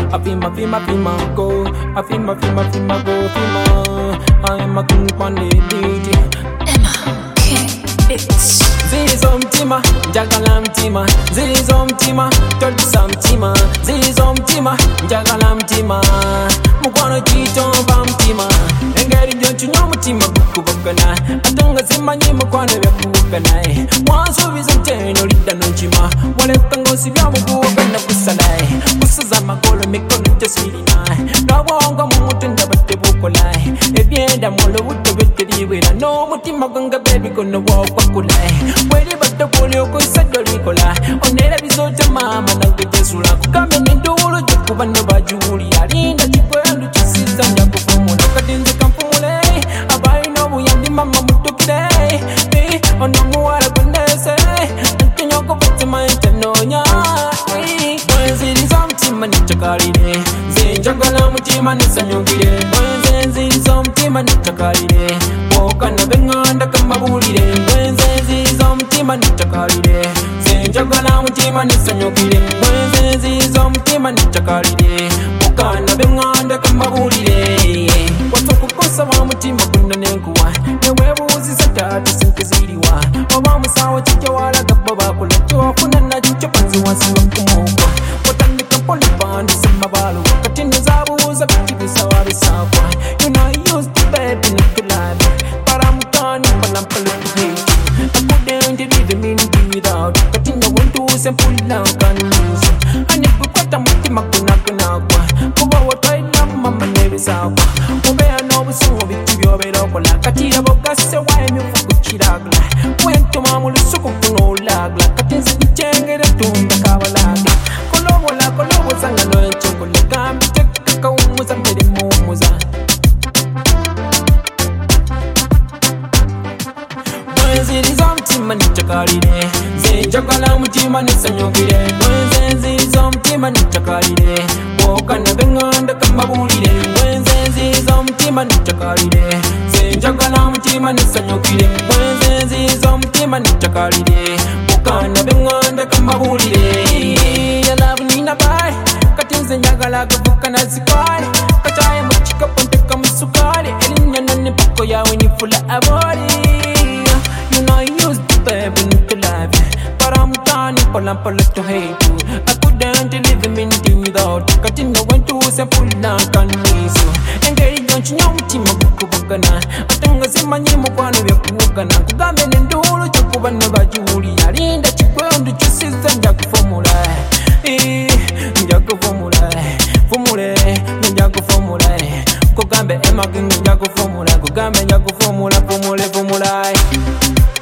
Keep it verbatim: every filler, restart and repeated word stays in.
Afima, fima, fima, go. Afima, fima, fima, go, fima. I am a king on the beat. Emma, King, bitch. Zizom tima, jagalam tima. Zizom tima, todisam tima. Zizom tima, jagalam tima. Mukwano chito bam tima. Engeri jonchu nyomu tima bukubakana. Atonga zima nyi mukwano vya kubakana. Mwanzo vizanteno lida nonchima. Wale tango sivya mukubakana kusalai. Kusaza magolo mikono teswili nai. Nawonga mumutunda bate bukolai. Ebyenda mwolo wuto bete diwira. No mutima ganga baby kono wakwa kulai. Wele bata polio ko sadoli kola. Onera bizote mama na kujesula. Kukame nindulu jokuba no bajuli. Alinda chikwendu chisisa njaku fumula. Katinze kampumule. Abai no buyandi mama mutukile. Eh, ono muwara kundese. Nkenyoko bate maite nonya. Mwenzi zomtima nitakalile. Zinjagala mutima nisanyugile. Mwenzi zomtima nitakalile. Woka na benganda kamabulile. Mwenzi zomtima nitakalile. Zinjagala mutima nisanyugile. Mwenzi zomtima nitakalile. Woka na benganda kamabulile. Watokukosa wa mutima kuna nenkuwa. Newebuzi satatu sinkiziliwa. Oba musawo chikya wala gababa kula. Kuna na jicho panzi wasiwa kumukwa. Watandika poli bandi sema balu. Katini zabuza kakibisa wabisakwa. You know I used to baby not to lie. But I'm done but I'm polite to hate you. I couldn't live a minute without. Katini went to some pull out on news. And if we quite a mutima kuna kuna kwa. Kuba watai na mama nevi sakwa. Ubea no busu bitu yobero kola. Katira bogase wa emi fukuchiragla. Went to mamu lusuku kuno lagla. Katinzi nichengere tumba kabalagla. Kolobo la kolobo zanga no enchokole. Gambi teka kaumuza mbele mumuza. Mwenzi zomtima nitakalile. Zinjagala mutima nisanyugile. Mwenzi zomtima nitakalile. Woka na benganda kamabulile. Mwenzi zomtima nitakalile. Zinjagala mutima nisanyugile. Mwenzi zomtima nitakalile. Woka na benganda kamabulile. Ya love nina bai. Katinze njagala kavuka na zikwai. Kachaya mchika ponte kamusukari. Elinya nani pako yawe ni fula abori. You know I used to baby not to love you. But I'm done pola pola to hate you. I couldn't live a minute without. Katinga went to say pull down can miss you. Engeri jonchu nyomutima bukubakana. Atonga zima nyi mukwano vya kuwakana. Kugambe nendulu chokuba nabajuli. Alinda chikwendu chisiza njakufumula. Eh, njakufumula. Fumule, njakufumula. Kugambe ema kingi njakufumula. Kugambe njakufumula, fumule, fumula.